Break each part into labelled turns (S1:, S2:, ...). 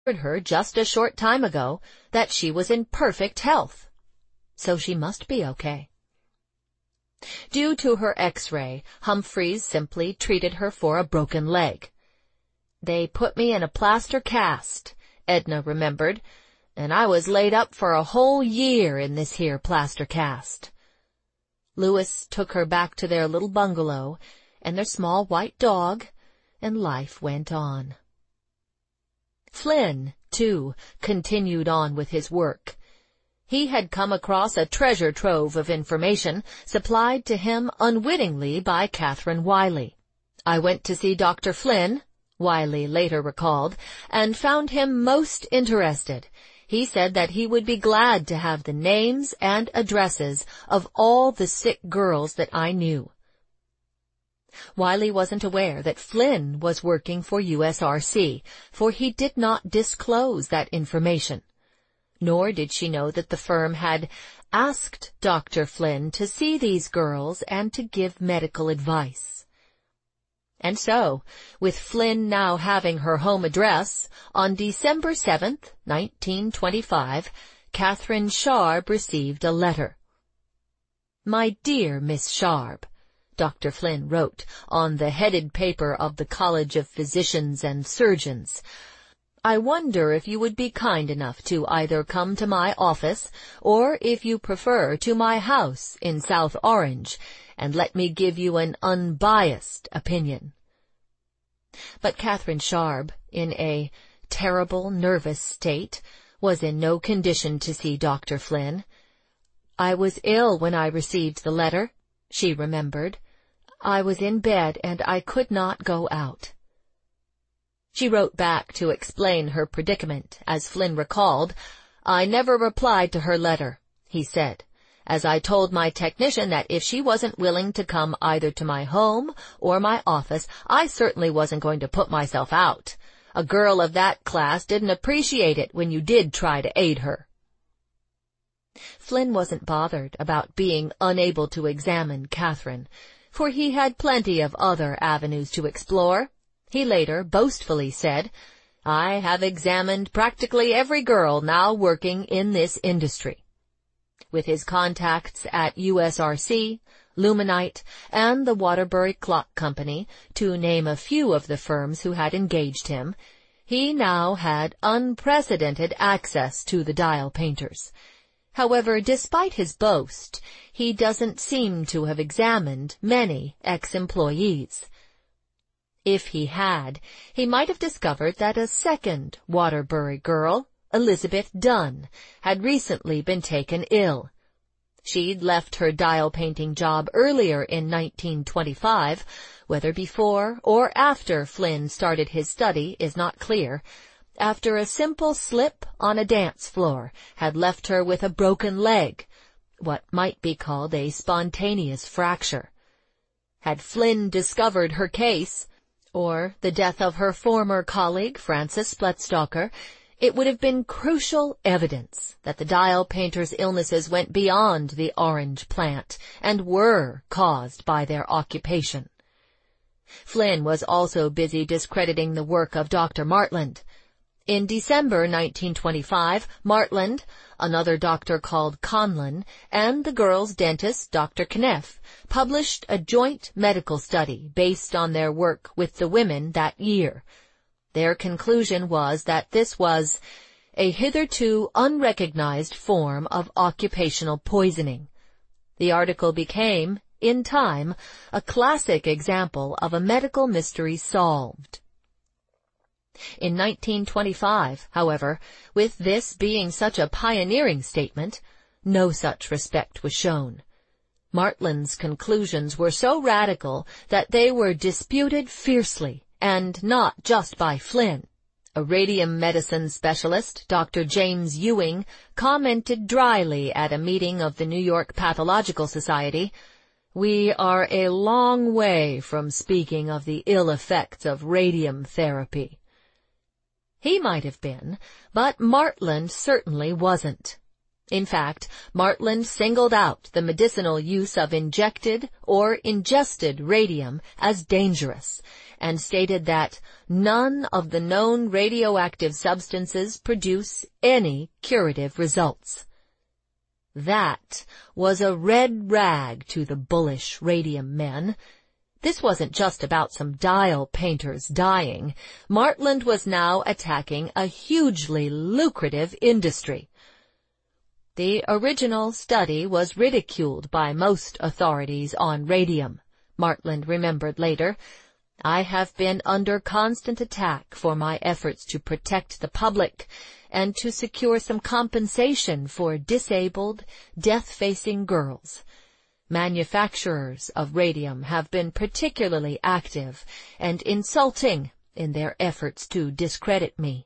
S1: her just a short time ago that she was in perfect health, so she must be okay. Due to her X-ray, Humphreys simply treated her for a broken leg. "They put me in a plaster cast," Edna remembered, "and I was laid up for a whole year in this here plaster cast." Lewis took her back to their little bungalow and their small white dog, and life went on. Flynn, too, continued on with his work. He had come across a treasure trove of information supplied to him unwittingly by Catherine Wiley. "I went to see Dr. Flynn," Wiley later recalled, "and found him most interested. He said that he would be glad to have the names and addresses of all the sick girls that I knew." Wiley wasn't aware that Flynn was working for USRC, for he did not disclose that information. Nor did she know that the firm had asked Dr. Flynn to see these girls and to give medical advice. And so, with Flynn now having her home address, on December 7th, 1925, Catherine Sharp received a letter. "My dear Miss Sharp," Dr. Flynn wrote on the headed paper of the College of Physicians and Surgeons, "I wonder if you would be kind enough to either come to my office, or if you prefer to my house in South Orange, and let me give you an unbiased opinion." But Catherine Sharp, in a terrible nervous state, was in no condition to see Dr. Flynn. "I was ill when I received the letter," she remembered. "I was in bed and I could not go out." She wrote back to explain her predicament, as Flynn recalled. "I never replied to her letter," he said, "as I told my technician that if she wasn't willing to come either to my home or my office, I certainly wasn't going to put myself out. A girl of that class didn't appreciate it when you did try to aid her." Flynn wasn't bothered about being unable to examine Catherine, for he had plenty of other avenues to explore. He later boastfully said, "I have examined practically every girl now working in this industry." With his contacts at USRC, Luminite, and the Waterbury Clock Company, to name a few of the firms who had engaged him, he now had unprecedented access to the dial painters. However, despite his boast, he doesn't seem to have examined many ex-employees. If he had, he might have discovered that a second Waterbury girl, Elizabeth Dunn, had recently been taken ill. She'd left her dial-painting job earlier in 1925, whether before or after Flynn started his study is not clear, after a simple slip on a dance floor had left her with a broken leg, what might be called a spontaneous fracture. Had Flynn discovered her case, or the death of her former colleague, Frances Spletstocker, it would have been crucial evidence that the dial painter's illnesses went beyond the orange plant and were caused by their occupation. Flynn was also busy discrediting the work of Dr. Martland. In December 1925, Martland, another doctor called Conlon, and the girls' dentist, Dr. Kneff, published a joint medical study based on their work with the women that year. Their conclusion was that this was a hitherto unrecognized form of occupational poisoning. The article became, in time, a classic example of a medical mystery solved. In 1925, however, with this being such a pioneering statement, no such respect was shown. Martland's conclusions were so radical that they were disputed fiercely, and not just by Flynn. A radium medicine specialist, Dr. James Ewing, commented dryly at a meeting of the New York Pathological Society, "We are a long way from speaking of the ill effects of radium therapy." He might have been, but Martland certainly wasn't. In fact, Martland singled out the medicinal use of injected or ingested radium as dangerous, and stated that none of the known radioactive substances produce any curative results. That was a red rag to the bullish radium men. This wasn't just about some dial painters dying. Martland was now attacking a hugely lucrative industry. The original study was ridiculed by most authorities on radium, Martland remembered later. I have been under constant attack for my efforts to protect the public and to secure some compensation for disabled, death-facing girls. Manufacturers of radium have been particularly active and insulting in their efforts to discredit me.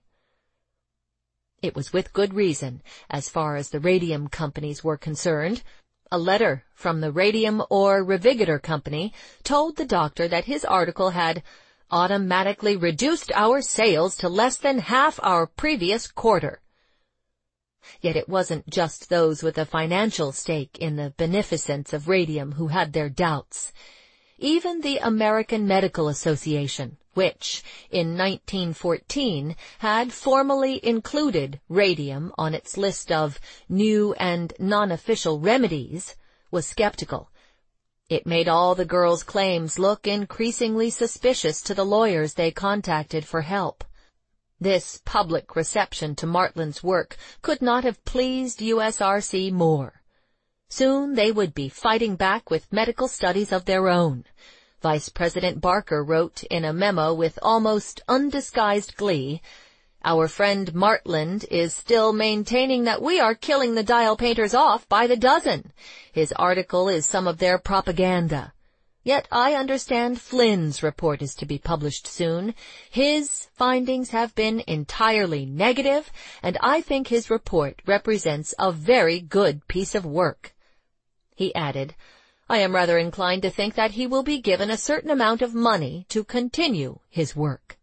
S1: It was with good reason, as far as the radium companies were concerned. A letter from the Radium or Revigator Company told the doctor that his article had automatically reduced our sales to less than half our previous quarter. Yet it wasn't just those with a financial stake in the beneficence of radium who had their doubts. Even the American Medical Association, which, in 1914, had formally included radium on its list of new and non-official remedies, was skeptical. It made all the girls' claims look increasingly suspicious to the lawyers they contacted for help. This public reception to Martland's work could not have pleased USRC more. Soon they would be fighting back with medical studies of their own. Vice President Barker wrote in a memo with almost undisguised glee, "Our friend Martland is still maintaining that we are killing the dial painters off by the dozen. His article is some of their propaganda. Yet I understand Flynn's report is to be published soon. His findings have been entirely negative, and I think his report represents a very good piece of work." He added, "I am rather inclined to think that he will be given a certain amount of money to continue his work."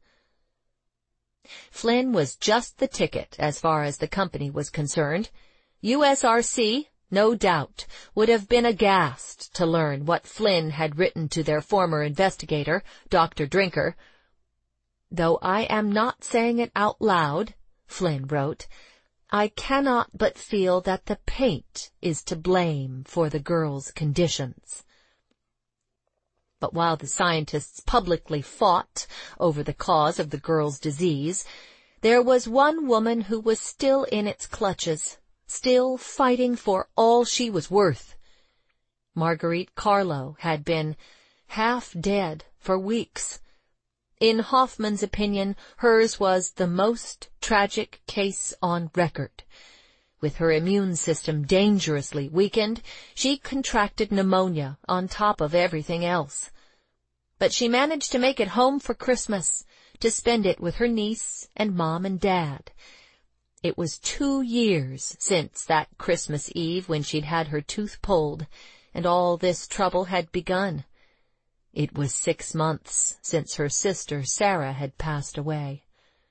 S1: Flynn was just the ticket as far as the company was concerned. USRC, no doubt, would have been aghast to learn what Flynn had written to their former investigator, Dr. Drinker. "Though I am not saying it out loud," Flynn wrote, "I cannot but feel that the paint is to blame for the girls' conditions." But while the scientists publicly fought over the cause of the girls' disease, there was one woman who was still in its clutches, still fighting for all she was worth. Marguerite Carlo had been half dead for weeks. In Hoffman's opinion, hers was the most tragic case on record. With her immune system dangerously weakened, she contracted pneumonia on top of everything else. But she managed to make it home for Christmas, to spend it with her niece and Mom and Dad. It was 2 years since that Christmas Eve when she'd had her tooth pulled, and all this trouble had begun. It was 6 months since her sister Sarah had passed away.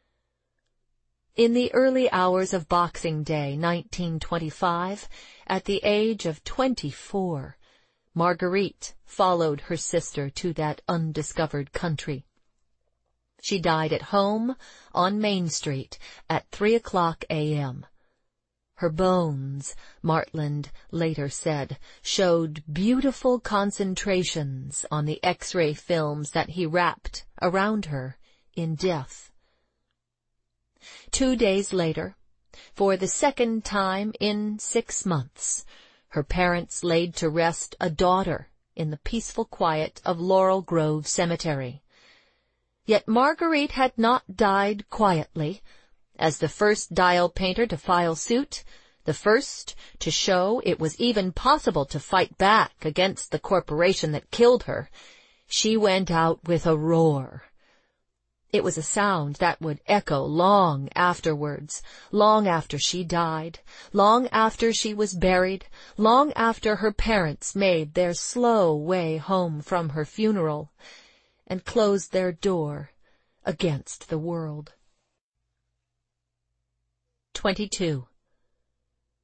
S1: In the early hours of Boxing Day, 1925, at the age of 24, Marguerite followed her sister to that undiscovered country. She died at home on Main Street at 3:00 a.m. Her bones, Martland later said, showed beautiful concentrations on the X-ray films that he wrapped around her in death. 2 days later, for the second time in 6 months, her parents laid to rest a daughter in the peaceful quiet of Laurel Grove Cemetery. Yet Marguerite had not died quietly. As the first dial painter to file suit, the first to show it was even possible to fight back against the corporation that killed her, she went out with a roar. It was a sound that would echo long afterwards, long after she died, long after she was buried, long after her parents made their slow way home from her funeral and closed their door against the world. 22.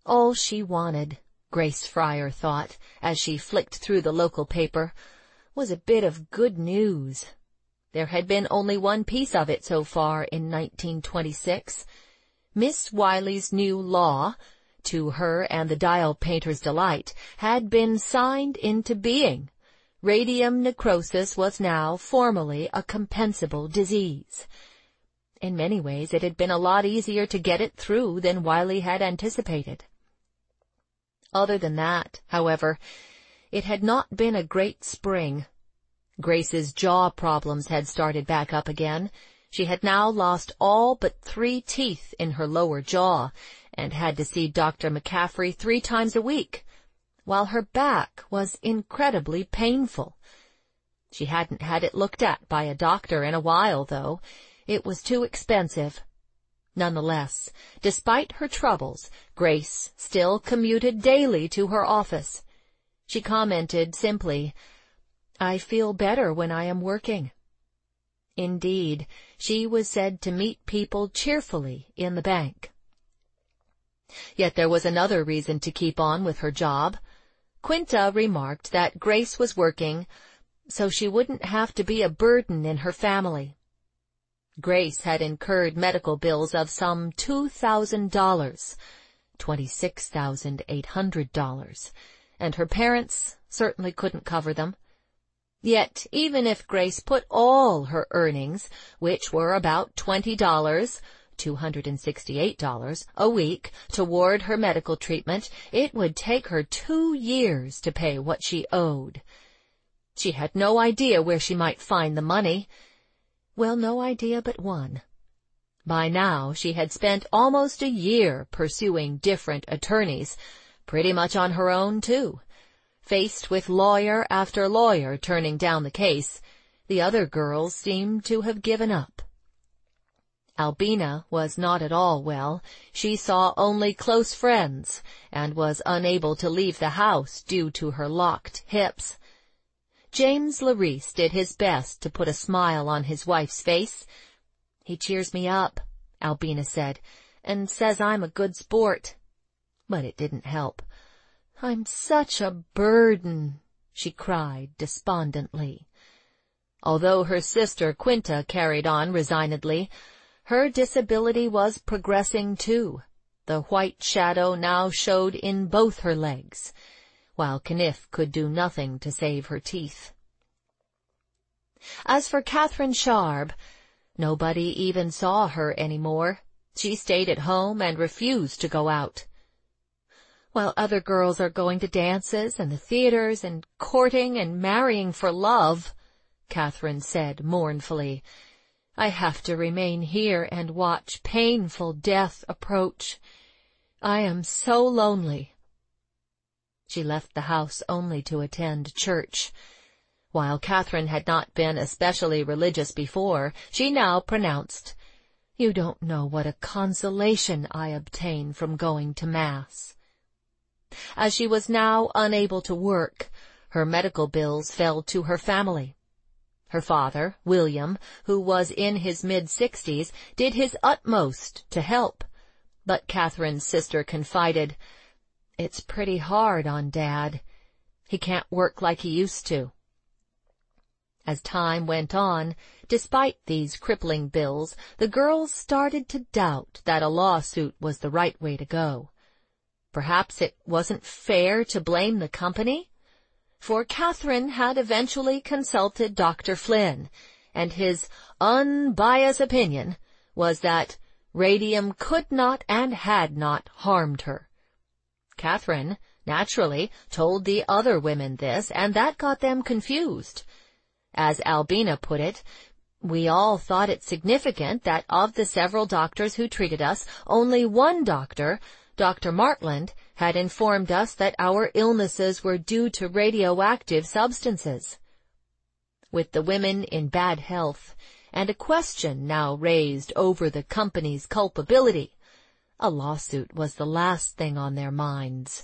S1: All she wanted, Grace Fryer thought, as she flicked through the local paper, was a bit of good news. There had been only one piece of it so far in 1926. Miss Wiley's new law, to her and the dial painter's delight, had been signed into being. Radium necrosis was now formally a compensable disease. In many ways it had been a lot easier to get it through than Wiley had anticipated. Other than that, however, it had not been a great spring. Grace's jaw problems had started back up again. She had now lost all but 3 teeth in her lower jaw and had to see Dr. McCaffrey 3 times a week, while her back was incredibly painful. She hadn't had it looked at by a doctor in a while, though. It was too expensive. Nonetheless, despite her troubles, Grace still commuted daily to her office. She commented simply, "I feel better when I am working." Indeed, she was said to meet people cheerfully in the bank. Yet there was another reason to keep on with her job. Quinta remarked that Grace was working so she wouldn't have to be a burden in her family. Grace had incurred medical bills of some $2,000, $26,800, and her parents certainly couldn't cover them. Yet, even if Grace put all her earnings, which were about $20, $268 a week, toward her medical treatment, it would take her 2 years to pay what she owed. She had no idea where she might find the money. Well, no idea but one. By now she had spent almost a year pursuing different attorneys, pretty much on her own, too. Faced with lawyer after lawyer turning down the case, the other girls seemed to have given up. Albina was not at all well. She saw only close friends and was unable to leave the house due to her locked hips. James Larice did his best to put a smile on his wife's face. "He cheers me up," Albina said, "and says I'm a good sport." But it didn't help. "I'm such a burden," she cried despondently. Although her sister Quinta carried on resignedly, her disability was progressing too. The white shadow now showed in both her legs, while Kniff could do nothing to save her teeth. As for Catherine Sharb, nobody even saw her any more. She stayed at home and refused to go out. "While other girls are going to dances and the theaters and courting and marrying for love," Catherine said mournfully, "I have to remain here and watch painful death approach. I am so lonely." She left the house only to attend church. While Catherine had not been especially religious before, she now pronounced, "You don't know what a consolation I obtain from going to Mass." As she was now unable to work, her medical bills fell to her family. Her father, William, who was in his mid-60s, did his utmost to help, but Catherine's sister confided, "It's pretty hard on Dad. He can't work like he used to." As time went on, despite these crippling bills, the girls started to doubt that a lawsuit was the right way to go. Perhaps it wasn't fair to blame the company, for Catherine had eventually consulted Dr. Flynn, and his unbiased opinion was that radium could not and had not harmed her. Catherine, naturally, told the other women this, and that got them confused. As Albina put it, "We all thought it significant that of the several doctors who treated us, only one doctor, Dr. Martland, had informed us that our illnesses were due to radioactive substances." With the women in bad health, and a question now raised over the company's culpability, a lawsuit was the last thing on their minds.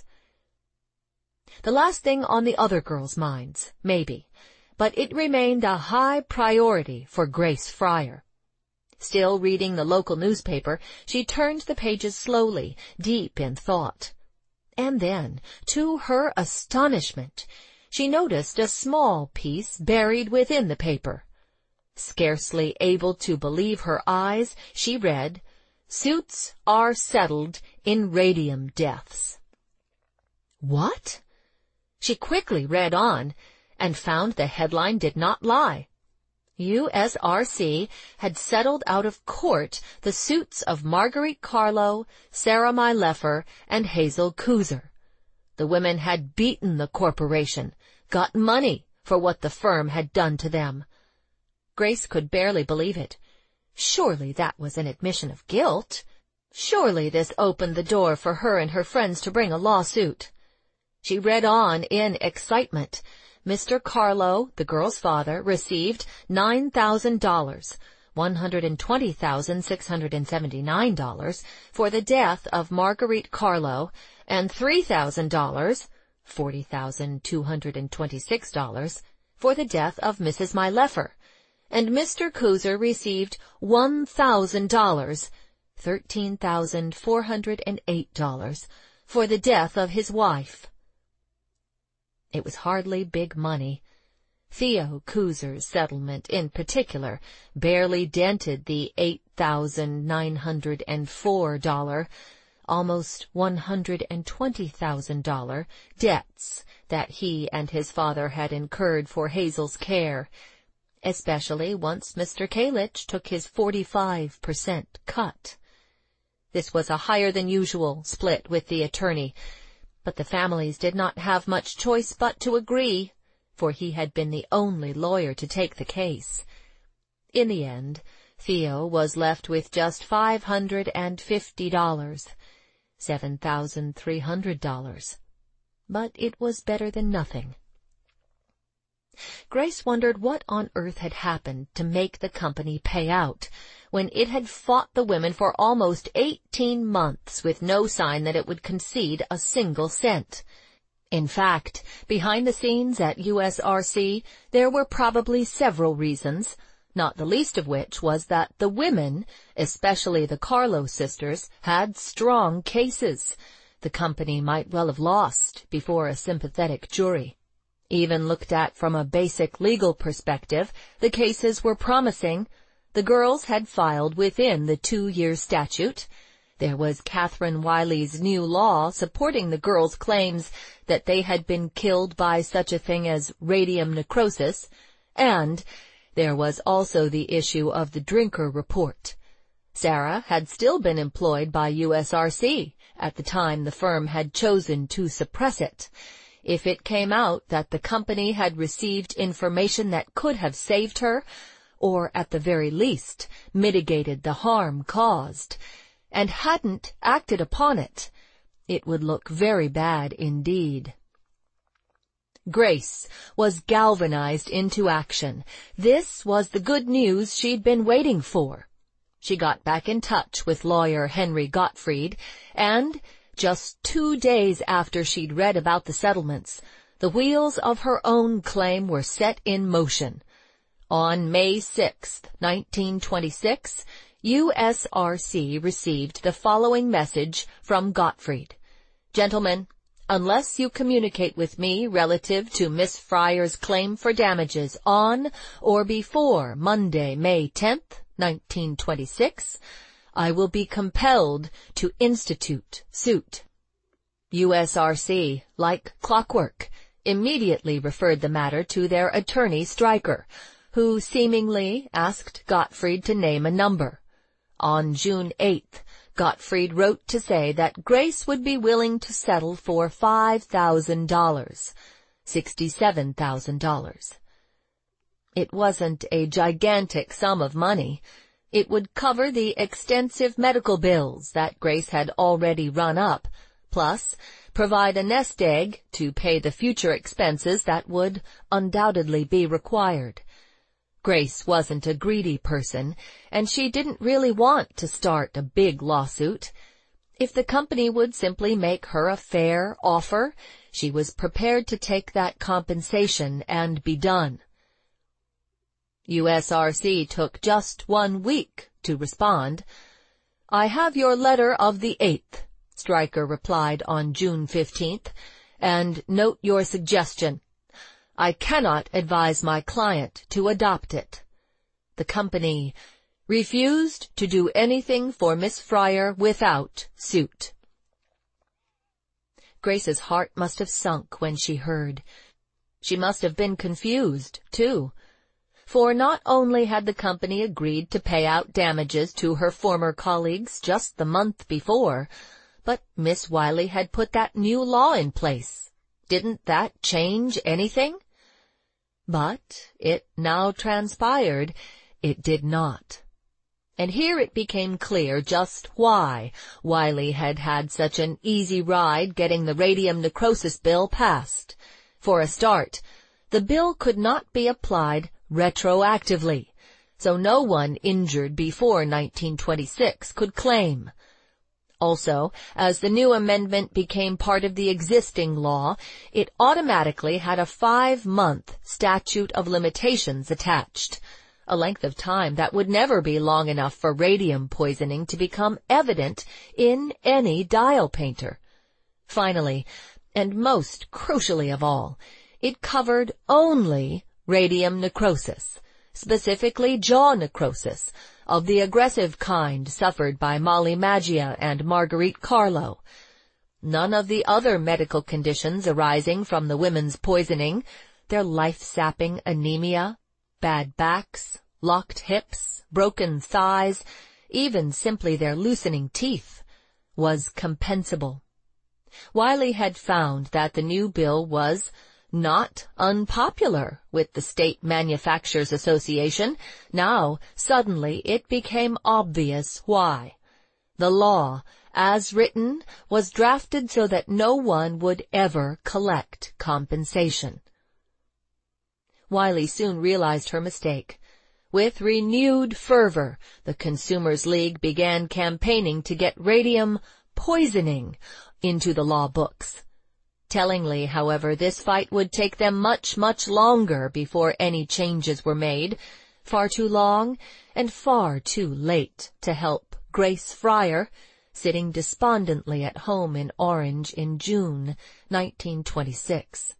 S1: The last thing on the other girls' minds, maybe, but it remained a high priority for Grace Fryer. Still reading the local newspaper, she turned the pages slowly, deep in thought. And then, to her astonishment, she noticed a small piece buried within the paper. Scarcely able to believe her eyes, she read, "Suits are settled in radium deaths." What? She quickly read on, and found the headline did not lie. USRC had settled out of court the suits of Marguerite Carlo, Sarah Myleffer, and Hazel Kuzer. The women had beaten the corporation, got money for what the firm had done to them. Grace could barely believe it. Surely that was an admission of guilt. Surely this opened the door for her and her friends to bring a lawsuit. She read on in excitement. Mr. Carlo, the girl's father, received $9,000, $120,679, for the death of Marguerite Carlo, and $3,000, $40,226, for the death of Mrs. Myleffer, and Mr. Kuzer received $1,000, $13,408, for the death of his wife. It was hardly big money. Theo Kuzer's settlement, in particular, barely dented the $8,904, almost $120,000 debts that he and his father had incurred for Hazel's care, especially once Mr. Kalisch took his 45% cut. This was a higher than usual split with the attorney, but the families did not have much choice but to agree, for he had been the only lawyer to take the case. In the end, Theo was left with just $550, $7,300. But it was better than nothing. Grace wondered what on earth had happened to make the company pay out, when it had fought the women for almost 18 months with no sign that it would concede a single cent. In fact, behind the scenes at USRC, there were probably several reasons, not the least of which was that the women, especially the Carlo sisters, had strong cases. The company might well have lost before a sympathetic jury. Even looked at from a basic legal perspective, the cases were promising. The girls had filed within the 2-year statute. There was Catherine Wiley's new law supporting the girls' claims that they had been killed by such a thing as radium necrosis, and there was also the issue of the Drinker report. Sarah had still been employed by USRC at the time the firm had chosen to suppress it. If it came out that the company had received information that could have saved her, or at the very least mitigated the harm caused, and hadn't acted upon it, it would look very bad indeed. Grace was galvanized into action. This was the good news she'd been waiting for. She got back in touch with lawyer Henry Gottfried, and just 2 days after she'd read about the settlements, the wheels of her own claim were set in motion. On May 6, 1926, USRC received the following message from Gottfried. "Gentlemen, unless you communicate with me relative to Miss Fryer's claim for damages on or before Monday, May 10th, 1926, I will be compelled to institute suit." USRC, like clockwork, immediately referred the matter to their attorney Stryker, who seemingly asked Gottfried to name a number. On June 8th, Gottfried wrote to say that Grace would be willing to settle for $5,000, $67,000. It wasn't a gigantic sum of money. It would cover the extensive medical bills that Grace had already run up, plus provide a nest egg to pay the future expenses that would undoubtedly be required. Grace wasn't a greedy person, and she didn't really want to start a big lawsuit. If the company would simply make her a fair offer, she was prepared to take that compensation and be done. USRC took just 1 week to respond. "I have your letter of the 8th. Stryker replied on June 15th, and note your suggestion. I cannot advise my client to adopt it. The company refused to do anything for Miss Fryer without suit. Grace's heart must have sunk when she heard. She must have been confused, too. For not only had the company agreed to pay out damages to her former colleagues just the month before, but Miss Wiley had put that new law in place. Didn't that change anything? But it now transpired it did not. And here it became clear just why Wiley had had such an easy ride getting the radium necrosis bill passed. For a start, the bill could not be applied retroactively, so no one injured before 1926 could claim. Also, as the new amendment became part of the existing law, it automatically had a 5-month statute of limitations attached, a length of time that would never be long enough for radium poisoning to become evident in any dial painter. Finally, and most crucially of all, it covered only radium necrosis, specifically jaw necrosis, of the aggressive kind suffered by Molly Maggia and Marguerite Carlo. None of the other medical conditions arising from the women's poisoning, their life-sapping anemia, bad backs, locked hips, broken thighs, even simply their loosening teeth, was compensable. Wiley had found that the new bill was not unpopular with the State Manufacturers Association. Now, suddenly, it became obvious why. The law, as written, was drafted so that no one would ever collect compensation. Wiley soon realized her mistake. With renewed fervor, the Consumers League began campaigning to get radium poisoning into the law books. Tellingly, however, this fight would take them much, much longer before any changes were made, far too long and far too late to help Grace Fryer, sitting despondently at home in Orange in June 1926.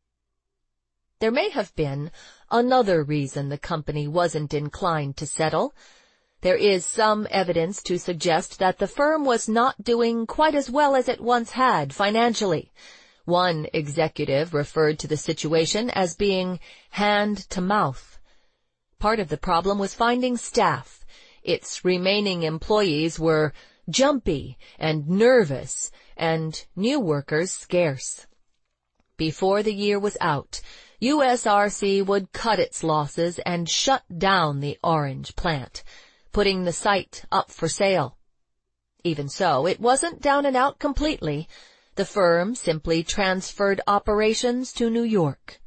S1: There may have been another reason the company wasn't inclined to settle. There is some evidence to suggest that the firm was not doing quite as well as it once had financially. One executive referred to the situation as being hand-to-mouth. Part of the problem was finding staff. Its remaining employees were jumpy and nervous, and new workers scarce. Before the year was out, USRC would cut its losses and shut down the Orange plant, putting the site up for sale. Even so, it wasn't down and out completely. The firm simply transferred operations to New York.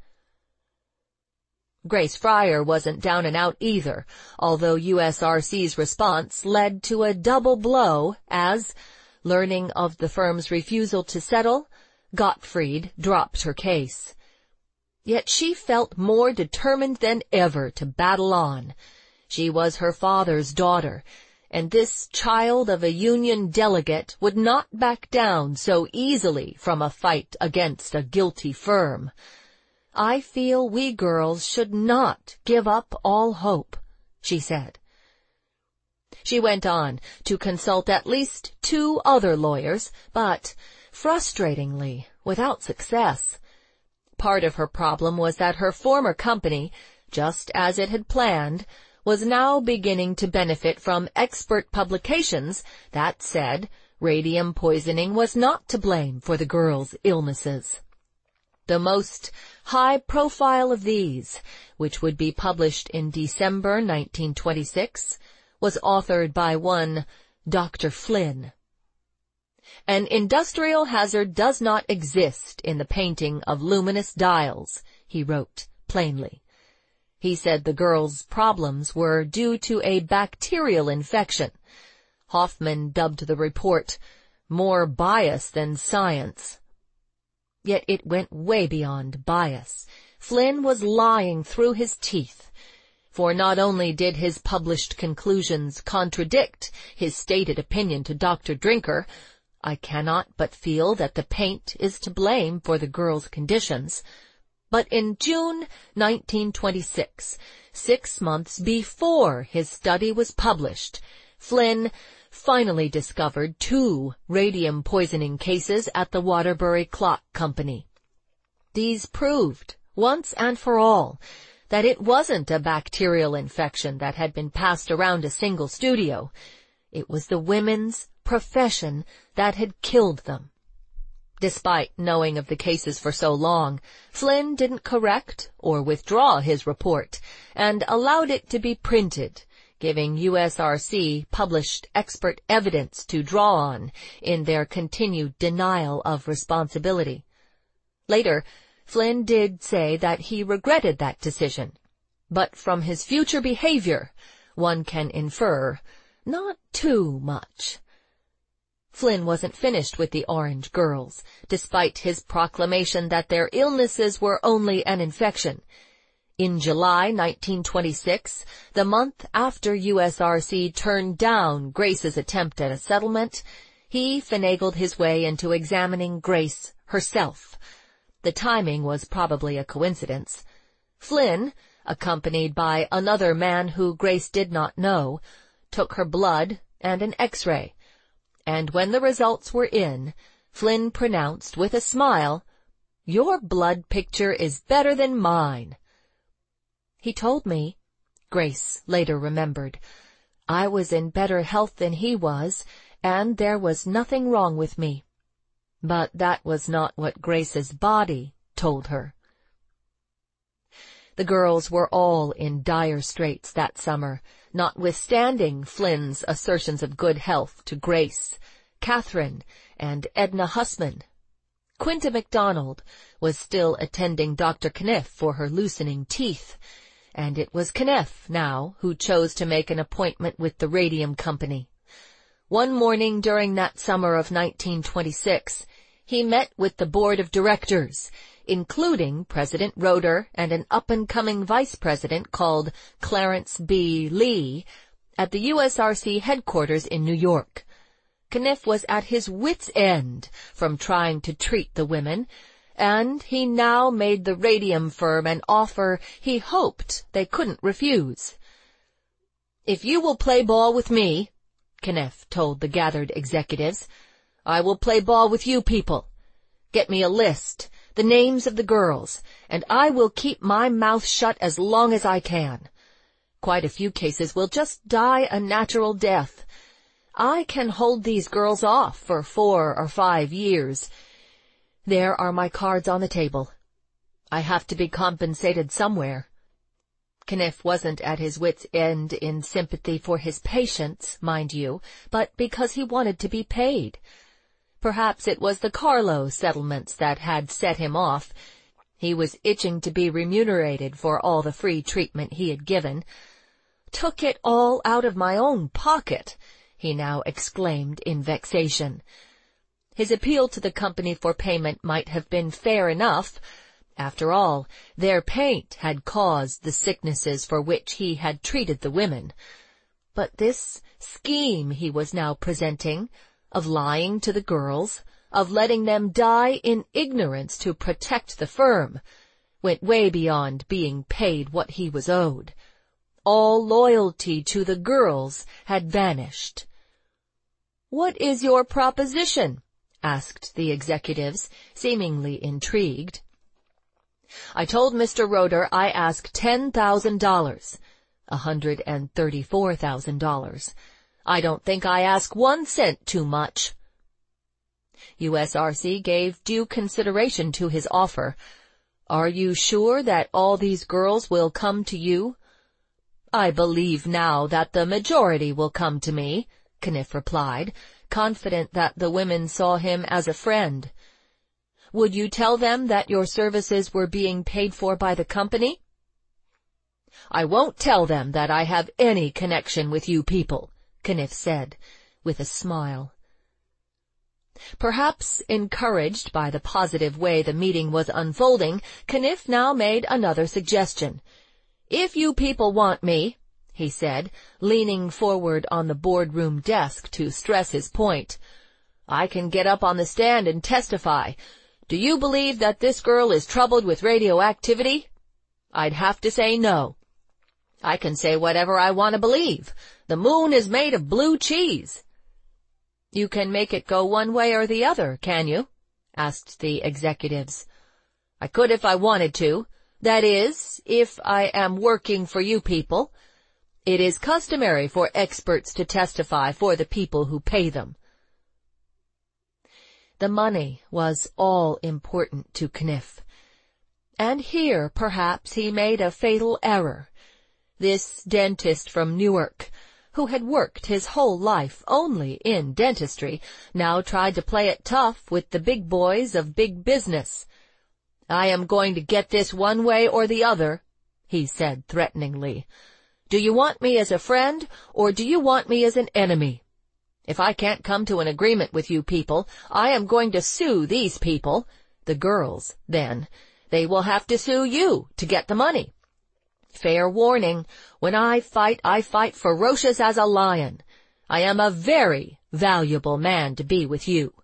S1: Grace Fryer wasn't down and out either, although USRC's response led to a double blow as, learning of the firm's refusal to settle, Gottfried dropped her case. Yet she felt more determined than ever to battle on. She was her father's daughter, and this child of a union delegate would not back down so easily from a fight against a guilty firm. I feel we girls should not give up all hope, she said. She went on to consult at least 2 other lawyers, but, frustratingly, without success. Part of her problem was that her former company, just as it had planned, was now beginning to benefit from expert publications that said radium poisoning was not to blame for the girls' illnesses. The most high-profile of these, which would be published in December 1926, was authored by one Dr. Flynn. An industrial hazard does not exist in the painting of luminous dials, he wrote plainly. He said the girls' problems were due to a bacterial infection. Hoffman dubbed the report more bias than science. Yet it went way beyond bias. Flynn was lying through his teeth. For not only did his published conclusions contradict his stated opinion to Dr. Drinker, I cannot but feel that the paint is to blame for the girl's conditions. But in June 1926, 6 months before his study was published, Flynn finally discovered 2 radium poisoning cases at the Waterbury Clock Company. These proved, once and for all, that it wasn't a bacterial infection that had been passed around a single studio. It was the women's profession that had killed them. Despite knowing of the cases for so long, Flynn didn't correct or withdraw his report and allowed it to be printed, giving USRC published expert evidence to draw on in their continued denial of responsibility. Later, Flynn did say that he regretted that decision, but from his future behavior, one can infer not too much. Flynn wasn't finished with the Orange girls, despite his proclamation that their illnesses were only an infection. In July 1926, the month after USRC turned down Grace's attempt at a settlement, he finagled his way into examining Grace herself. The timing was probably a coincidence. Flynn, accompanied by another man who Grace did not know, took her blood and an X-ray. And when the results were in, Flynn pronounced with a smile, "Your blood picture is better than mine." He told me, Grace later remembered, I was in better health than he was, and there was nothing wrong with me. But that was not what Grace's body told her. The girls were all in dire straits that summer, notwithstanding Flynn's assertions of good health to Grace, Catherine, and Edna Hussman. Quinta MacDonald was still attending Dr. Kniff for her loosening teeth, and it was Kniff now who chose to make an appointment with the Radium Company. One morning during that summer of 1926, he met with the board of directors, including President Roeder and an up-and-coming vice president called Clarence B. Lee, at the USRC headquarters in New York. Kniff was at his wits' end from trying to treat the women, and he now made the radium firm an offer he hoped they couldn't refuse. "If you will play ball with me," Kniff told the gathered executives, "I will play ball with you people. Get me a list, the names of the girls, and I will keep my mouth shut as long as I can. Quite a few cases will just die a natural death. I can hold these girls off for 4 or 5 years. There are my cards on the table. I have to be compensated somewhere." Kniff wasn't at his wits' end in sympathy for his patients, mind you, but because he wanted to be paid. Perhaps it was the Carlo settlements that had set him off. He was itching to be remunerated for all the free treatment he had given. "Took it all out of my own pocket," he now exclaimed in vexation. His appeal to the company for payment might have been fair enough. After all, their paint had caused the sicknesses for which he had treated the women. But this scheme he was now presenting, of lying to the girls, of letting them die in ignorance to protect the firm, went way beyond being paid what he was owed. All loyalty to the girls had vanished. "What is your proposition?" asked the executives, seemingly intrigued. "I told Mr. Roeder I ask $10,000, $134,000. I don't think I ask 1 cent too much." USRC gave due consideration to his offer. "Are you sure that all these girls will come to you?" "I believe now that the majority will come to me," Kniff replied, confident that the women saw him as a friend. "Would you tell them that your services were being paid for by the company?" "I won't tell them that I have any connection with you people," Kniff said, with a smile. Perhaps encouraged by the positive way the meeting was unfolding, Kniff now made another suggestion. "If you people want me," he said, leaning forward on the boardroom desk to stress his point, I can get up on the stand and testify. Do you believe that this girl is troubled with radioactivity? I'd have to say no. I can say whatever I want to believe. The moon is made of blue cheese. You can make it go one way or the other, can you? Asked the executives. I could if I wanted to. That is, if I am working for you people. It is customary for experts to testify for the people who pay them. The money was all important to Kniff. And here, perhaps, he made a fatal error. This dentist from Newark, who had worked his whole life only in dentistry, now tried to play it tough with the big boys of big business. I am going to get this one way or the other, he said threateningly. Do you want me as a friend, or do you want me as an enemy? If I can't come to an agreement with you people, I am going to sue these people, the girls, then. They will have to sue you to get the money. Fair warning, when I fight ferocious as a lion. I am a very valuable man to be with you.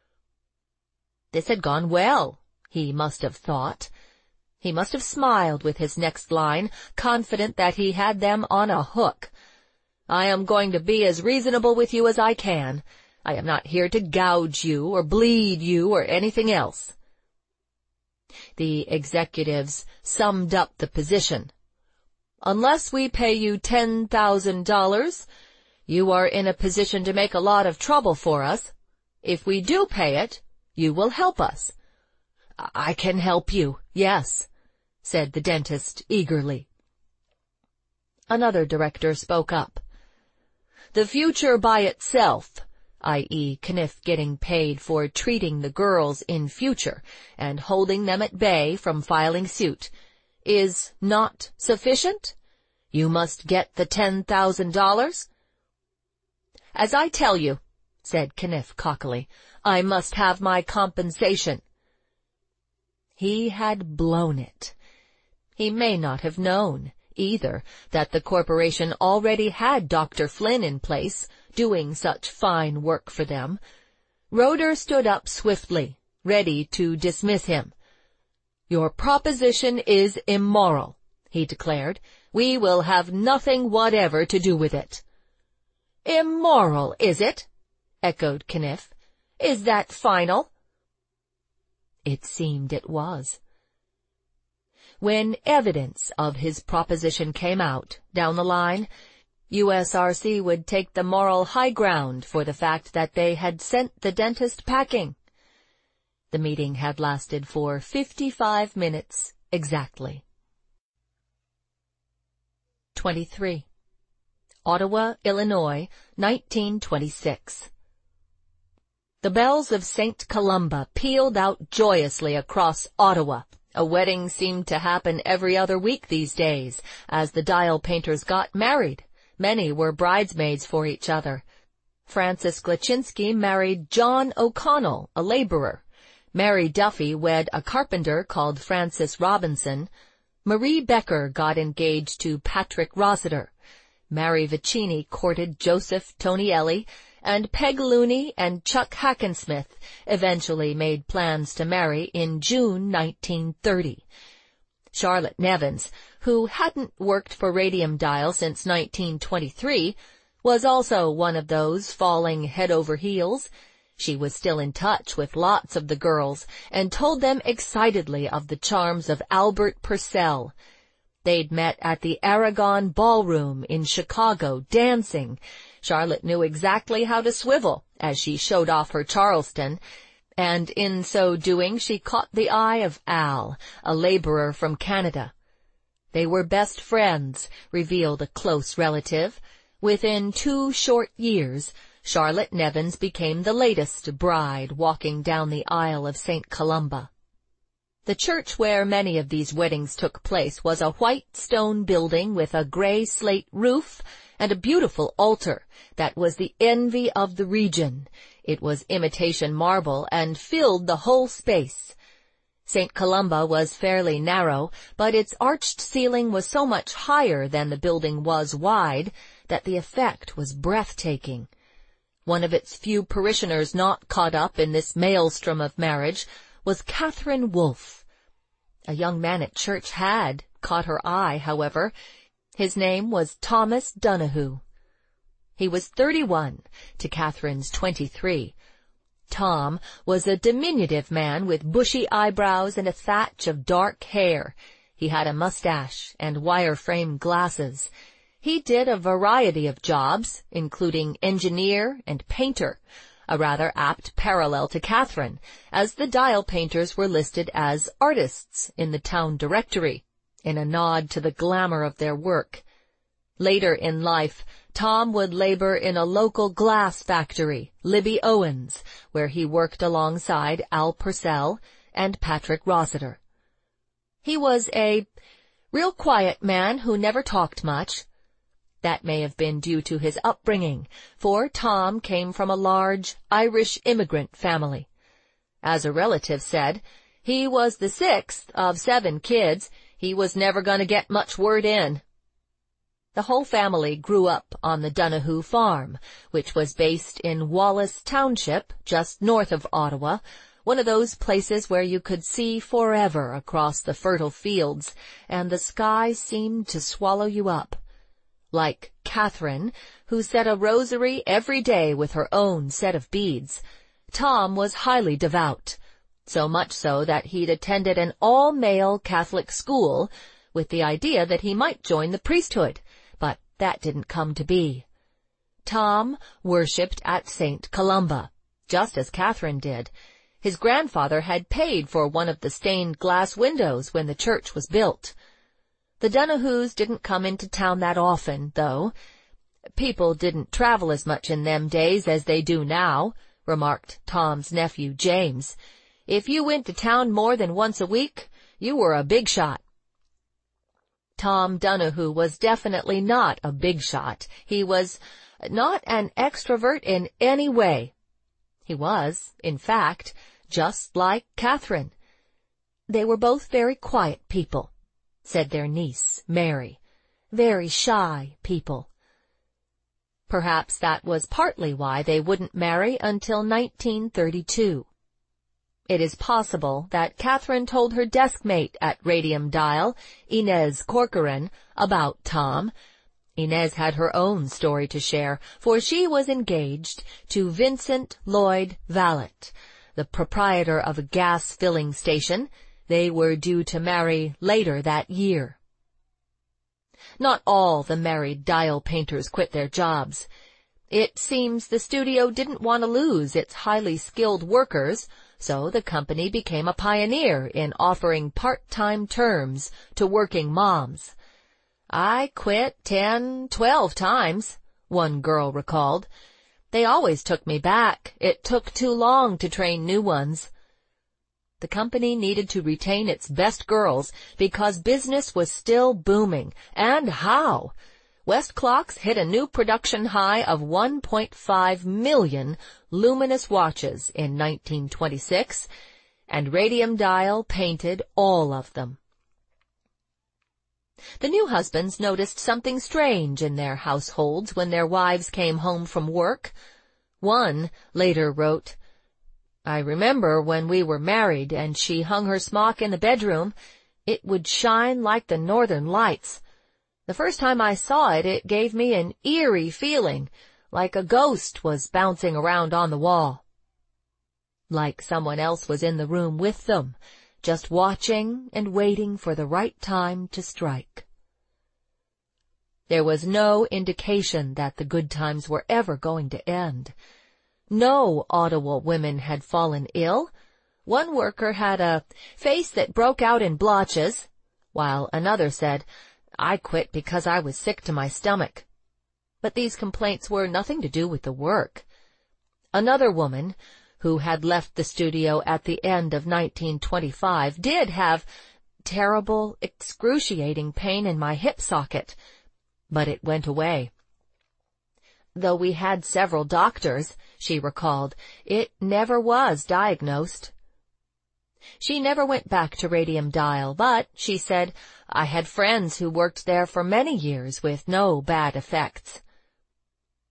S1: This had gone well, he must have thought. He must have smiled with his next line, confident that he had them on a hook. I am going to be as reasonable with you as I can. I am not here to gouge you or bleed you or anything else. The executives summed up the position. Unless we pay you $10,000, you are in a position to make a lot of trouble for us. If we do pay it, you will help us. I can help you, yes, said the dentist eagerly. Another director spoke up. The future by itself, i.e. Kniff getting paid for treating the girls in future and holding them at bay from filing suit, is not sufficient? You must get the $10,000? As I tell you, said Kniff cockily, I must have my compensation. He had blown it. He may not have known, either, that the corporation already had Dr. Flynn in place, doing such fine work for them. Roeder stood up swiftly, ready to dismiss him. Your proposition is immoral, he declared. We will have nothing whatever to do with it. Immoral, is it? Echoed Kniff. Is that final? It seemed it was. When evidence of his proposition came out, down the line, USRC would take the moral high ground for the fact that they had sent the dentist packing. The meeting had lasted for 55 minutes exactly. 23. Ottawa, Illinois, 1926. The bells of St. Columba pealed out joyously across Ottawa. A wedding seemed to happen every other week these days, as the dial painters got married. Many were bridesmaids for each other. Frances Glaczynski married John O'Connell, a laborer. Mary Duffy wed a carpenter called Francis Robinson. Marie Becker got engaged to Patrick Rossiter. Mary Vicini courted Joseph Tonielli, and Peg Looney and Chuck Hackensmith eventually made plans to marry in June 1930. Charlotte Nevins, who hadn't worked for Radium Dial since 1923, was also one of those falling head over heels. She was still in touch with lots of the girls and told them excitedly of the charms of Albert Purcell. They'd met at the Aragon Ballroom in Chicago, dancing. Charlotte knew exactly how to swivel as she showed off her Charleston, and in so doing she caught the eye of Al, a laborer from Canada. They were best friends, revealed a close relative. Within 2 short years, Charlotte Nevins became the latest bride walking down the aisle of St. Columba. The church where many of these weddings took place was a white stone building with a gray slate roof and a beautiful altar that was the envy of the region. It was imitation marble and filled the whole space. St. Columba was fairly narrow, but its arched ceiling was so much higher than the building was wide that the effect was breathtaking. One of its few parishioners not caught up in this maelstrom of marriage was Catherine Wolfe. A young man at church had caught her eye, however. His name was Thomas Donahue. He was 31 to Catherine's 23. Tom was a diminutive man with bushy eyebrows and a thatch of dark hair. He had a mustache and wire-frame glasses. He did a variety of jobs, including engineer and painter, a rather apt parallel to Catherine, as the Dial painters were listed as artists in the town directory, in a nod to the glamour of their work. Later in life, Tom would labor in a local glass factory, Libby Owens, where he worked alongside Al Purcell and Patrick Rossiter. He was a real quiet man who never talked much. That may have been due to his upbringing, for Tom came from a large Irish immigrant family. As a relative said, he was the 6th of 7 kids. He was never going to get much word in. The whole family grew up on the Donahue farm, which was based in Wallace Township, just north of Ottawa, one of those places where you could see forever across the fertile fields, and the sky seemed to swallow you up. Like Catherine, who said a rosary every day with her own set of beads, Tom was highly devout, so much so that he'd attended an all-male Catholic school with the idea that he might join the priesthood, but that didn't come to be. Tom worshipped at St. Columba, just as Catherine did. His grandfather had paid for one of the stained glass windows when the church was built. The Donahues didn't come into town that often, though. People didn't travel as much in them days as they do now, remarked Tom's nephew James. If you went to town more than once a week, you were a big shot. Tom Donahue was definitely not a big shot. He was not an extrovert in any way. He was, in fact, just like Catherine. They were both very quiet people, said their niece, Mary. Very shy people. Perhaps that was partly why they wouldn't marry until 1932. It is possible that Catherine told her deskmate at Radium Dial, Inez Corcoran, about Tom. Inez had her own story to share, for she was engaged to Vincent Lloyd Vallet, the proprietor of a gas filling station. They were due to marry later that year. Not all the married Dial painters quit their jobs. It seems the studio didn't want to lose its highly skilled workers, so the company became a pioneer in offering part-time terms to working moms. I quit 10, 12 times, one girl recalled. They always took me back. It took too long to train new ones. The company needed to retain its best girls because business was still booming. And how? West Clocks hit a new production high of 1.5 million luminous watches in 1926, and Radium Dial painted all of them. The new husbands noticed something strange in their households when their wives came home from work. One later wrote, "I remember when we were married and she hung her smock in the bedroom, it would shine like the northern lights. The first time I saw it, it gave me an eerie feeling, like a ghost was bouncing around on the wall. Like someone else was in the room with them, just watching and waiting for the right time to strike." There was no indication that the good times were ever going to end. No Ottawa women had fallen ill. One worker had a face that broke out in blotches, while another said, "I quit because I was sick to my stomach." But these complaints were nothing to do with the work. Another woman, who had left the studio at the end of 1925, did have terrible, excruciating pain in my hip socket, but it went away. Though we had several doctors, she recalled, it never was diagnosed. She never went back to Radium Dial, but, she said, I had friends who worked there for many years with no bad effects.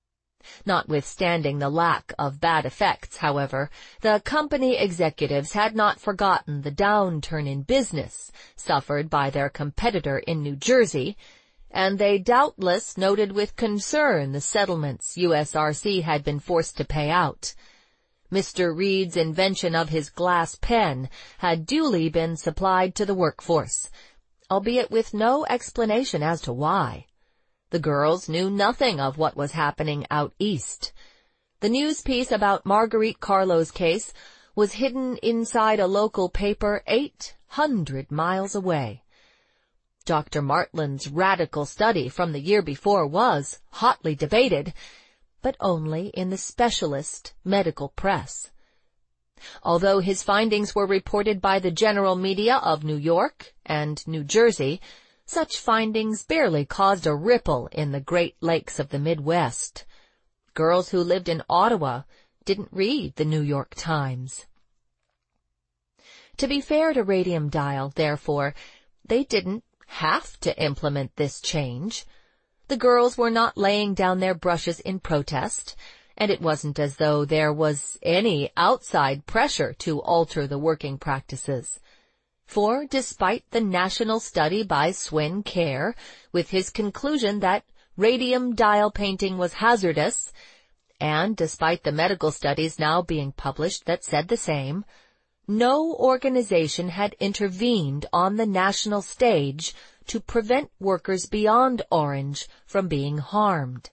S1: Notwithstanding the lack of bad effects, however, the company executives had not forgotten the downturn in business suffered by their competitor in New Jersey, and they doubtless noted with concern the settlements USRC had been forced to pay out. Mr. Reed's invention of his glass pen had duly been supplied to the workforce, albeit with no explanation as to why. The girls knew nothing of what was happening out east. The news piece about Marguerite Carlo's case was hidden inside a local paper 800 miles away. Dr. Martland's radical study from the year before was hotly debated, but only in the specialist medical press. Although his findings were reported by the general media of New York and New Jersey, such findings barely caused a ripple in the Great Lakes of the Midwest. Girls who lived in Ottawa didn't read the New York Times. To be fair to Radium Dial, therefore, they didn't have to implement this change. The girls were not laying down their brushes in protest, and it wasn't as though there was any outside pressure to alter the working practices. For despite the national study by Swin Kerr, with his conclusion that radium dial painting was hazardous, and despite the medical studies now being published that said the same, no organization had intervened on the national stage to prevent workers beyond Orange from being harmed.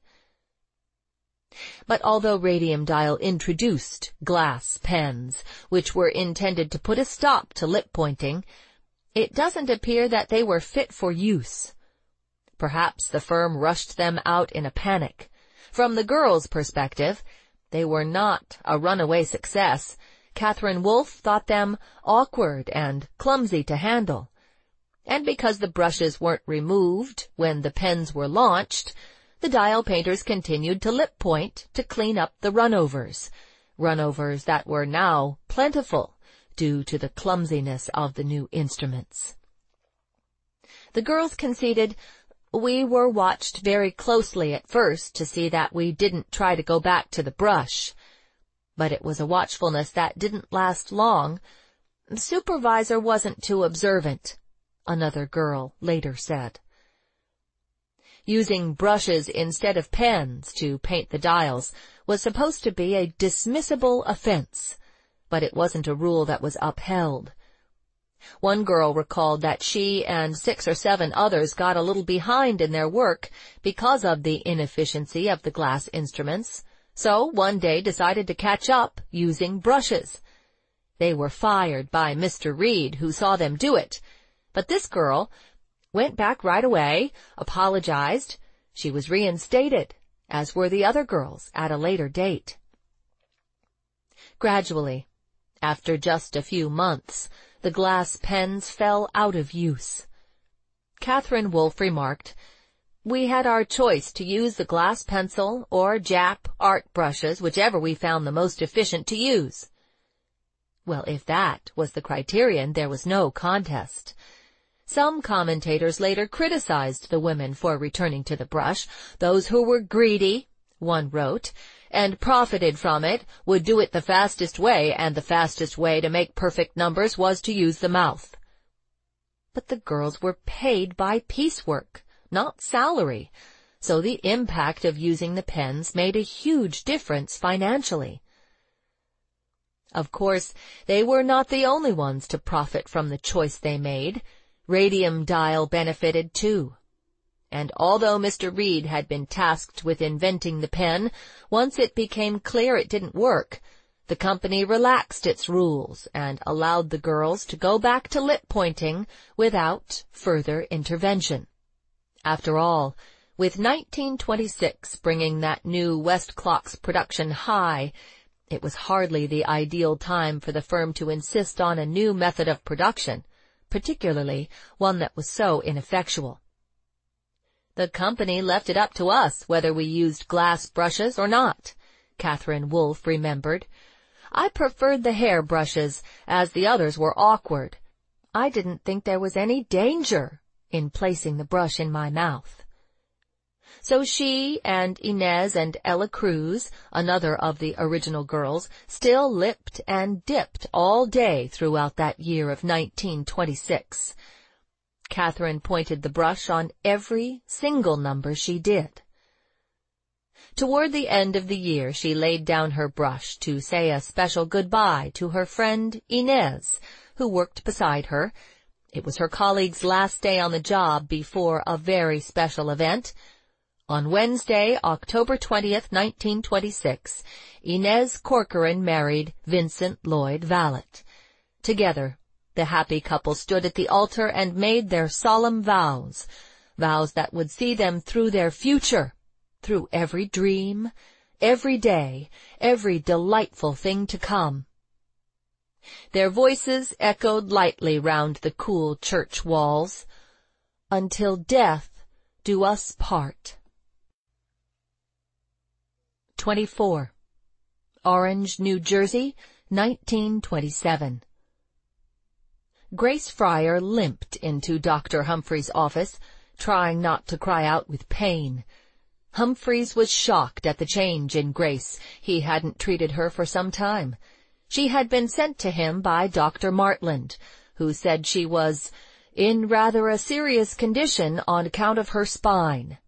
S1: But although Radium Dial introduced glass pens, which were intended to put a stop to lip pointing, it doesn't appear that they were fit for use. Perhaps the firm rushed them out in a panic. From the girls' perspective, they were not a runaway success. Catherine Wolfe thought them awkward and clumsy to handle. And because the brushes weren't removed when the pens were launched, the dial painters continued to lip point to clean up the runovers that were now plentiful due to the clumsiness of the new instruments. The girls conceded, "We were watched very closely at first to see that we didn't try to go back to the brush. But it was a watchfulness that didn't last long. The supervisor wasn't too observant," another girl later said. Using brushes instead of pens to paint the dials was supposed to be a dismissible offense, but it wasn't a rule that was upheld. One girl recalled that she and 6 or 7 others got a little behind in their work because of the inefficiency of the glass instruments, so one day decided to catch up using brushes. They were fired by Mr. Reed, who saw them do it, but this girl went back right away, apologized. She was reinstated, as were the other girls at a later date. Gradually, after just a few months, the glass pens fell out of use. Catherine Wolfe remarked, "We had our choice to use the glass pencil or Jap art brushes, whichever we found the most efficient to use." Well, if that was the criterion, there was no contest. Some commentators later criticized the women for returning to the brush. Those who were greedy, one wrote, and profited from it would do it the fastest way, and the fastest way to make perfect numbers was to use the mouth. But the girls were paid by piecework, not salary, so the impact of using the pens made a huge difference financially. Of course, they were not the only ones to profit from the choice they made. Radium Dial benefited too. And although Mr. Reed had been tasked with inventing the pen, once it became clear it didn't work, the company relaxed its rules and allowed the girls to go back to lip pointing without further intervention. After all, with 1926 bringing that new Westclox production high, it was hardly the ideal time for the firm to insist on a new method of production, particularly one that was so ineffectual. "The company left it up to us whether we used glass brushes or not," Catherine Wolfe remembered. "I preferred the hair brushes, as the others were awkward. I didn't think there was any danger in placing the brush in my mouth." So she and Inez and Ella Cruz, another of the original girls, still lipped and dipped all day throughout that year of 1926. Catherine pointed the brush on every single number she did. Toward the end of the year, she laid down her brush to say a special goodbye to her friend Inez, who worked beside her. It was her colleague's last day on the job before a very special event. On Wednesday, October 20th, 1926, Inez Corcoran married Vincent Lloyd Vallet. Together, the happy couple stood at the altar and made their solemn vows, vows that would see them through their future, through every dream, every day, every delightful thing to come. Their voices echoed lightly round the cool church walls. Until death do us part. 24. Orange, New Jersey, 1927. Grace Fryer limped into Dr. Humphreys' office, trying not to cry out with pain. Humphreys was shocked at the change in Grace. He hadn't treated her for some time. She had been sent to him by Dr. Martland, who said she was in rather a serious condition on account of her spine.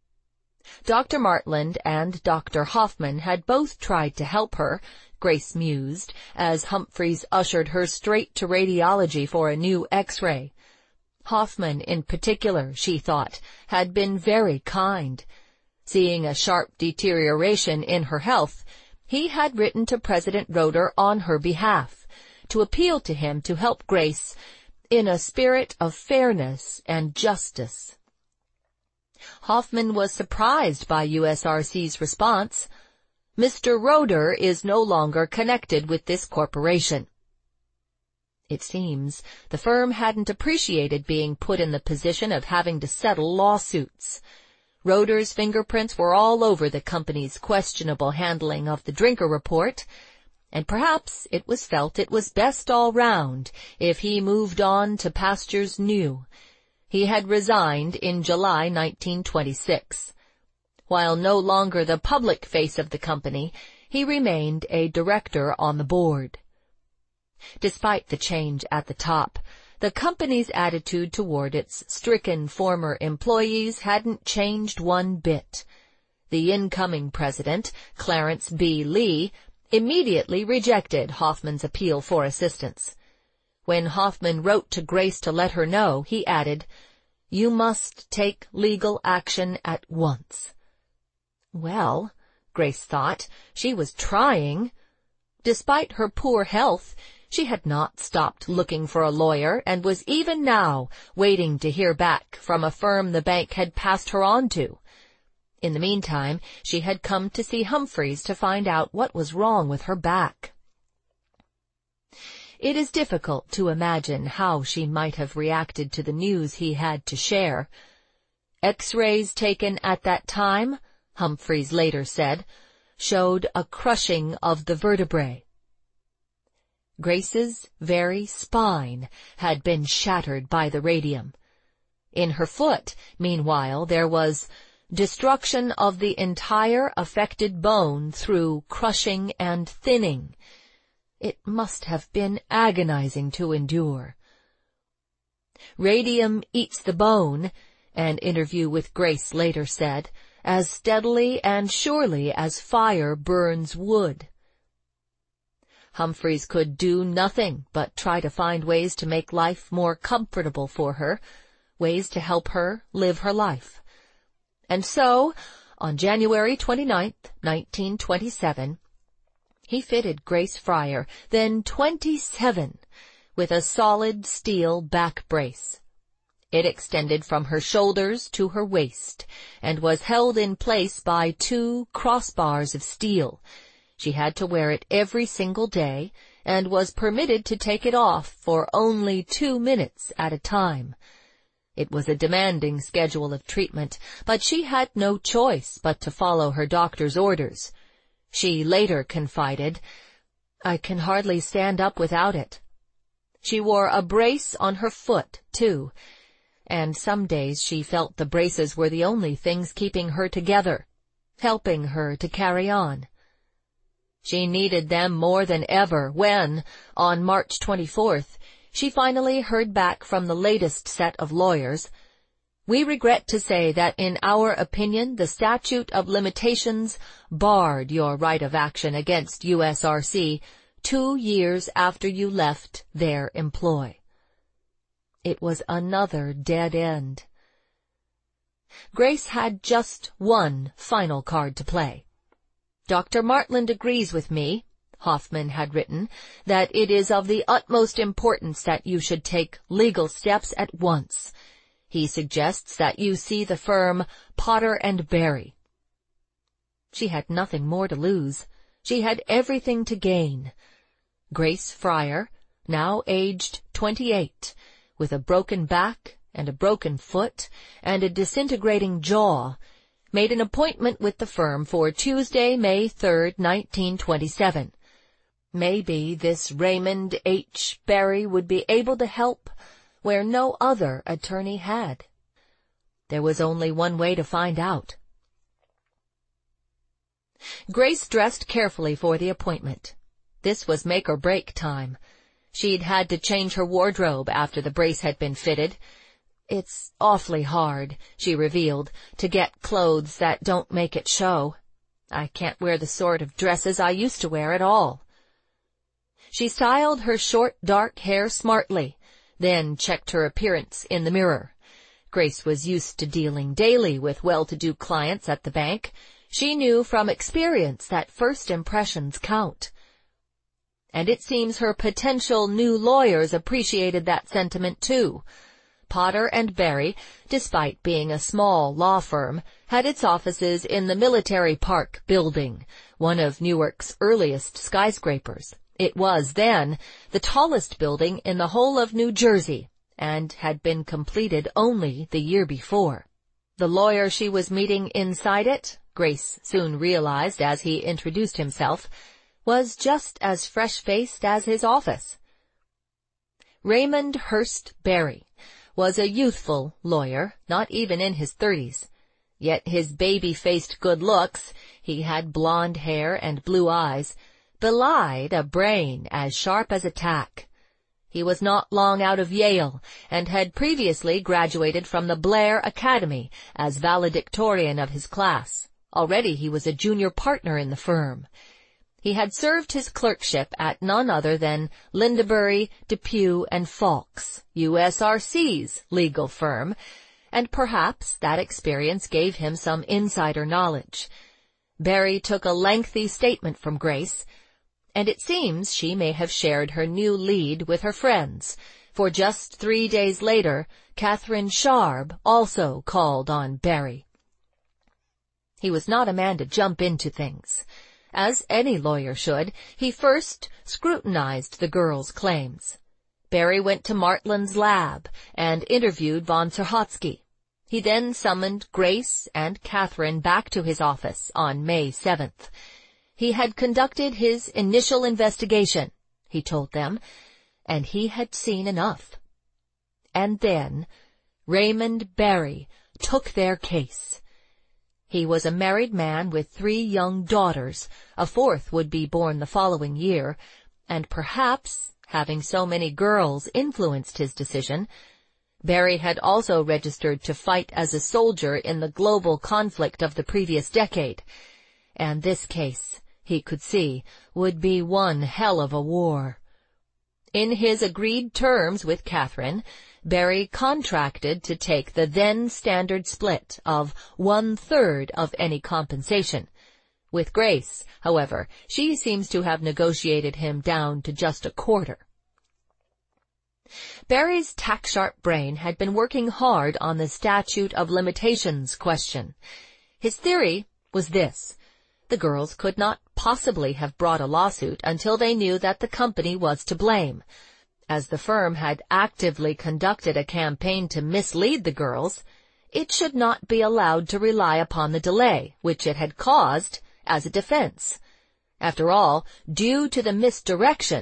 S1: Dr. Martland and Dr. Hoffman had both tried to help her, Grace mused, as Humphreys ushered her straight to radiology for a new X-ray. Hoffman, in particular, she thought, had been very kind. Seeing a sharp deterioration in her health, he had written to President Roeder on her behalf, to appeal to him to help Grace in a spirit of fairness and justice. Hoffman was surprised by USRC's response. Mr. Roeder is no longer connected with this corporation. It seems the firm hadn't appreciated being put in the position of having to settle lawsuits. Roeder's fingerprints were all over the company's questionable handling of the Drinker report, and perhaps it was felt it was best all round if he moved on to pastures new. He had resigned in July 1926. While no longer the public face of the company, he remained a director on the board. Despite the change at the top, the company's attitude toward its stricken former employees hadn't changed one bit. The incoming president, Clarence B. Lee, immediately rejected Hoffman's appeal for assistance. When Hoffman wrote to Grace to let her know, he added, "You must take legal action at once." Well, Grace thought, she was trying. Despite her poor health, she had not stopped looking for a lawyer and was even now waiting to hear back from a firm the bank had passed her on to. In the meantime, she had come to see Humphreys to find out what was wrong with her back. It is difficult to imagine how she might have reacted to the news he had to share. X-rays taken at that time, Humphreys later said, showed a crushing of the vertebrae. Grace's very spine had been shattered by the radium. In her foot, meanwhile, there was destruction of the entire affected bone through crushing and thinning. It must have been agonizing to endure. Radium eats the bone, an interview with Grace later said, as steadily and surely as fire burns wood. Humphreys could do nothing but try to find ways to make life more comfortable for her, ways to help her live her life. And so, on January 29th, 1927, he fitted Grace Fryer, then 27, with a solid steel back brace. It extended from her shoulders to her waist, and was held in place by 2 crossbars of steel. She had to wear it every single day, and was permitted to take it off for only 2 minutes at a time. It was a demanding schedule of treatment, but she had no choice but to follow her doctor's orders. She later confided, "I can hardly stand up without it." She wore a brace on her foot, too, and some days she felt the braces were the only things keeping her together, helping her to carry on. She needed them more than ever when, on March 24th, she finally heard back from the latest set of lawyers. "We regret to say that in our opinion the statute of limitations barred your right of action against USRC 2 years after you left their employ." It was another dead end. Grace had just one final card to play. "Dr. Martland agrees with me," Hoffman had written, "that it is of the utmost importance that you should take legal steps at once. He suggests that you see the firm Potter and Berry." She had nothing more to lose. She had everything to gain. Grace Fryer, now aged 28, with a broken back and a broken foot and a disintegrating jaw, made an appointment with the firm for Tuesday, May 3rd, 1927. Maybe this Raymond H. Berry would be able to help where no other attorney had. There was only one way to find out. Grace dressed carefully for the appointment. This was make-or-break time. She'd had to change her wardrobe after the brace had been fitted. "It's awfully hard," she revealed, "to get clothes that don't make it show. I can't wear the sort of dresses I used to wear at all." She styled her short, dark hair smartly, then checked her appearance in the mirror. Grace was used to dealing daily with well-to-do clients at the bank. She knew from experience that first impressions count. And it seems her potential new lawyers appreciated that sentiment too. Potter and Berry, despite being a small law firm, had its offices in the Military Park Building, one of Newark's earliest skyscrapers. It was then the tallest building in the whole of New Jersey, and had been completed only the year before. The lawyer she was meeting inside it, Grace soon realized as he introduced himself, was just as fresh-faced as his office. Raymond Hurst Berry was a youthful lawyer, not even in his 30s. Yet his baby-faced good looks, he had blonde hair and blue eyes, belied a brain as sharp as a tack. He was not long out of Yale, and had previously graduated from the Blair Academy as valedictorian of his class. Already he was a junior partner in the firm. He had served his clerkship at none other than Lindebury, Depew & Fawkes, USRC's legal firm, and perhaps that experience gave him some insider knowledge. Berry took a lengthy statement from Grace, and it seems she may have shared her new lead with her friends, for just 3 days later, Catherine Sharb also called on Berry. He was not a man to jump into things. As any lawyer should, he first scrutinized the girl's claims. Berry went to Martland's lab and interviewed von Serhotsky. He then summoned Grace and Catherine back to his office on May 7th. He had conducted his initial investigation, he told them, and he had seen enough. And then Raymond Berry took their case. He was a married man with 3 young daughters, a 4th would be born the following year, and perhaps, having so many girls influenced his decision, Berry had also registered to fight as a soldier in the global conflict of the previous decade, and this case, he could see, would be one hell of a war. In his agreed terms with Catherine, Berry contracted to take the then standard split of 1/3 of any compensation. With Grace, however, she seems to have negotiated him down to just 1/4. Berry's tack-sharp brain had been working hard on the statute of limitations question. His theory was this: the girls could not possibly have brought a lawsuit until they knew that the company was to blame. As the firm had actively conducted a campaign to mislead the girls, it should not be allowed to rely upon the delay which it had caused as a defense. After all, due to the misdirection,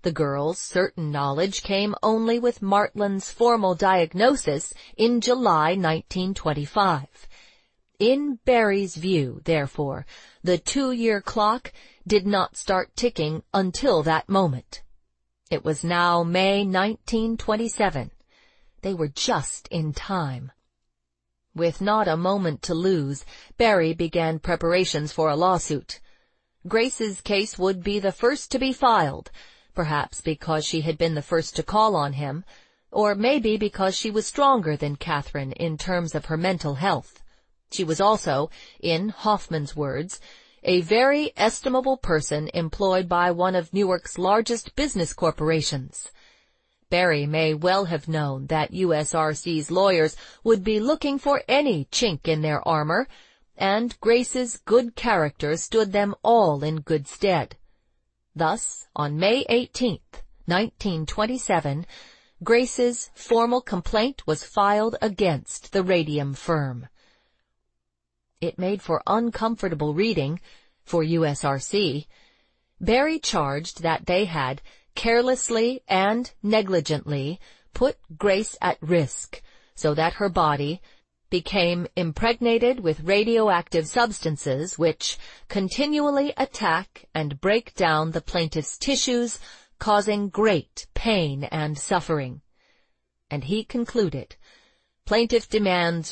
S1: The girl's certain knowledge came only with Martland's formal diagnosis in July 1925. In Berry's view, therefore, the 2-year clock did not start ticking until that moment. It was now May 1927. They were just in time. With not a moment to lose, Berry began preparations for a lawsuit. Grace's case would be the first to be filed, perhaps because she had been the first to call on him, or maybe because she was stronger than Catherine in terms of her mental health. She was also, in Hoffman's words, a very estimable person employed by one of Newark's largest business corporations. Berry may well have known that USRC's lawyers would be looking for any chink in their armor, and Grace's good character stood them all in good stead. Thus, on May 18th, 1927, Grace's formal complaint was filed against the radium firm. It made for uncomfortable reading for USRC. Berry charged that they had carelessly and negligently put Grace at risk so that her body became impregnated with radioactive substances which continually attack and break down the plaintiff's tissues, causing great pain and suffering. And he concluded, plaintiff demands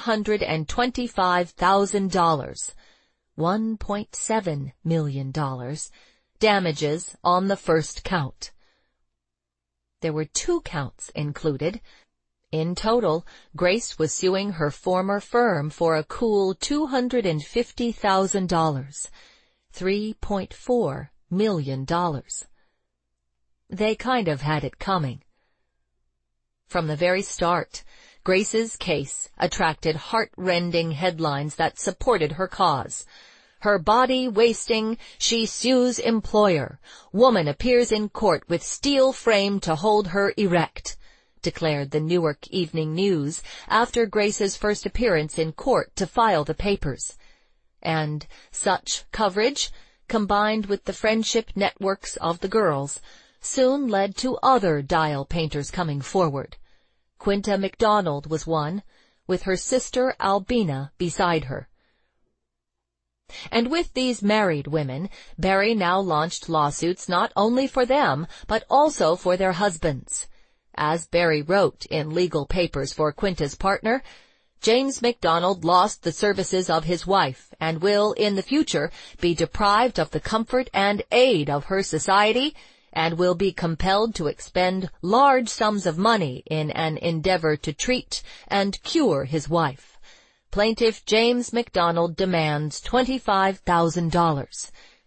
S1: $125,000, $1.7 million, damages on the first count. There were 2 counts included. In total, Grace was suing her former firm for a cool $250,000, $3.4 million. They kind of had it coming. From the very start, Grace's case attracted heart-rending headlines that supported her cause. Her body wasting, she sues employer. Woman appears in court with steel frame to hold her erect, declared the Newark Evening News after Grace's first appearance in court to file the papers. And such coverage, combined with the friendship networks of the girls, soon led to other dial painters coming forward. Quinta MacDonald was one, with her sister Albina beside her. And with these married women, Berry now launched lawsuits not only for them, but also for their husbands. As Berry wrote in legal papers for Quinta's partner, James MacDonald lost the services of his wife and will, in the future, be deprived of the comfort and aid of her society and will be compelled to expend large sums of money in an endeavor to treat and cure his wife. Plaintiff James MacDonald demands $25,000,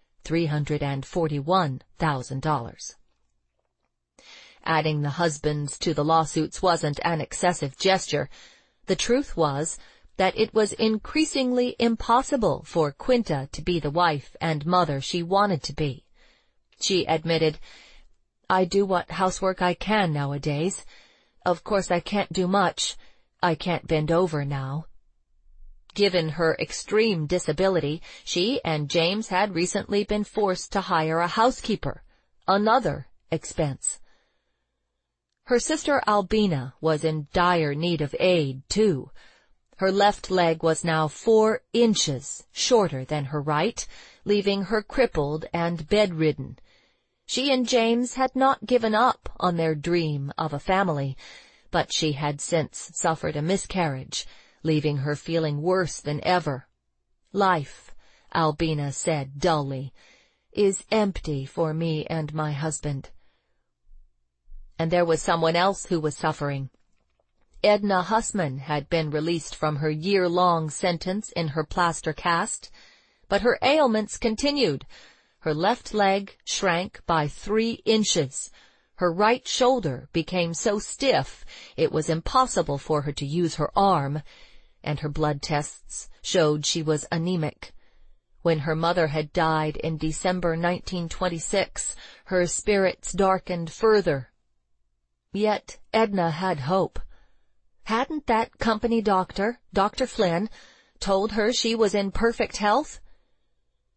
S1: $341,000. Adding the husbands to the lawsuits wasn't an excessive gesture. The truth was that it was increasingly impossible for Quinta to be the wife and mother she wanted to be. She admitted, "I do what housework I can nowadays. Of course I can't do much. I can't bend over now." Given her extreme disability, she and James had recently been forced to hire a housekeeper, another expense. Her sister Albina was in dire need of aid, too. Her left leg was now 4 inches shorter than her right, leaving her crippled and bedridden. She and James had not given up on their dream of a family, but she had since suffered a miscarriage, leaving her feeling worse than ever. "Life," Albina said dully, "is empty for me and my husband." And there was someone else who was suffering. Edna Hussman had been released from her year-long sentence in her plaster cast, but her ailments continued. Her left leg shrank by 3 inches. Her right shoulder became so stiff it was impossible for her to use her arm, and her blood tests showed she was anemic. When her mother had died in December 1926, her spirits darkened further. Yet Edna had hope. Hadn't that company doctor, Dr. Flynn, told her she was in perfect health?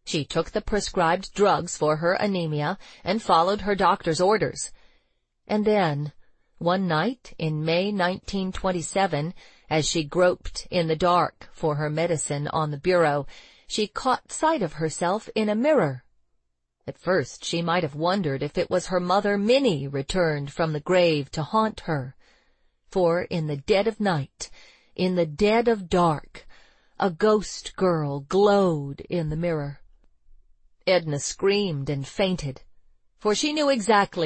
S1: She took the prescribed drugs for her anemia and followed her doctor's orders. And then, one night in May 1927, as she groped in the dark for her medicine on the bureau, she caught sight of herself in a mirror. At first she might have wondered if it was her mother Minnie returned from the grave to haunt her. For in the dead of night, in the dead of dark, a ghost girl glowed in the mirror. Edna screamed and fainted, for she knew exactly